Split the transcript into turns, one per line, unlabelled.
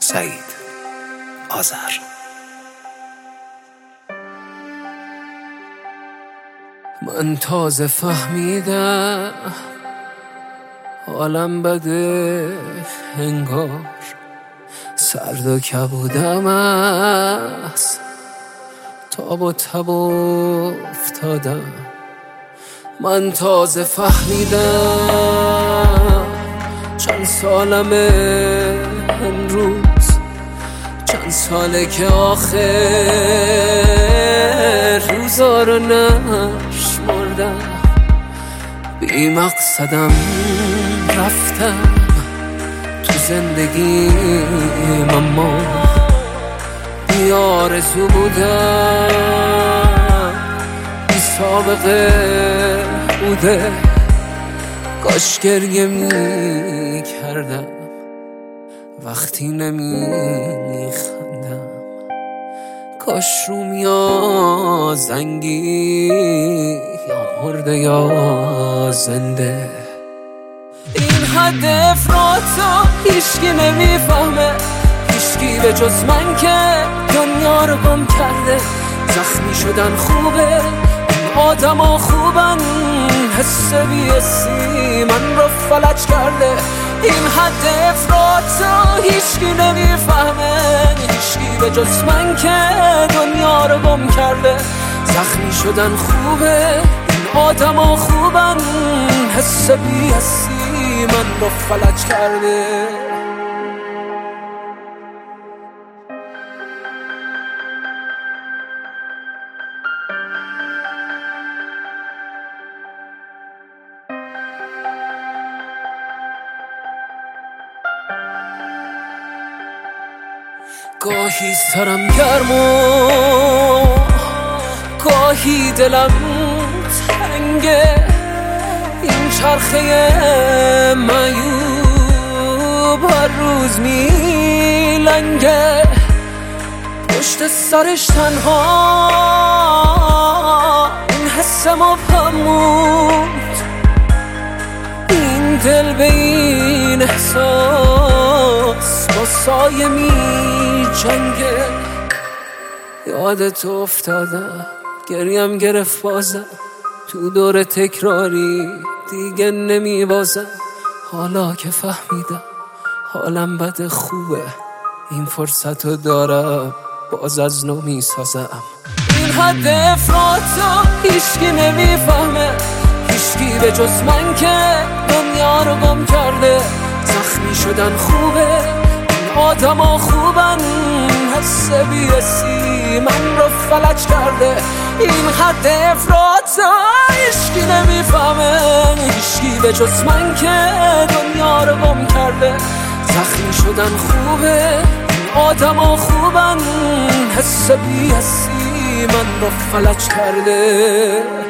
سعید آذر.
من تازه فهمیدم حالم بده، انگار سرد و کبودم از تاب و تب افتادم. من تازه فهمیدم چند سالمه امروز، چند ساله که آخر روزا رو نشمردم. بی مقصدم رفتم تو زندگیم، اما بی آرزو بودم، بی سابقه بوده. کاش گریه می کردم وقتی نمی خندم، کاش رومیا زنگی یا مرده یا زنده. این حد افراطو هیچکی نمیفهمه، هیچکی به جز من که دنیا رو گم کرده. زخمی شدن خوبه، آدم ها خوبن، حس بی‌حسی من رو فلج کرده. این حد افراطو هیچکی نمیفهمه، هیچکی به جز من که دنیا رو گم کرده. زخمی شدن خوبه، این آدم ها خوبن، حس بی‌حسی من رو فلج کرده. گاهی سرم گرم و گاهی دلم تنگه، این چرخه معیوب هر روز میلنگه. پشت سرش تنها این حس مبهمون، این دل به این احساس با سایه می جنگه. یادت افتادم گریم گرفت بازم، تو دور تکراری دیگه نمی بازم. حالا که فهمیدم حالم بده خوبه، این فرصت رو دارم باز از نو می سازم. این حد افراطو هیچکی نمیفهمه، هیچکی به جز من که دنیا رو گم کرده. زخمی شدن خوبه، آدم ها خوبن، حس بی‌حسی من رو فلج کرده. این حد افراطو هیچکی نمیفهمه، هیچکی به جز من که دنیا رو گم کرده. زخمی شدن خوبه، آدم ها خوبن، حس بی‌حسی من رو فلج کرده.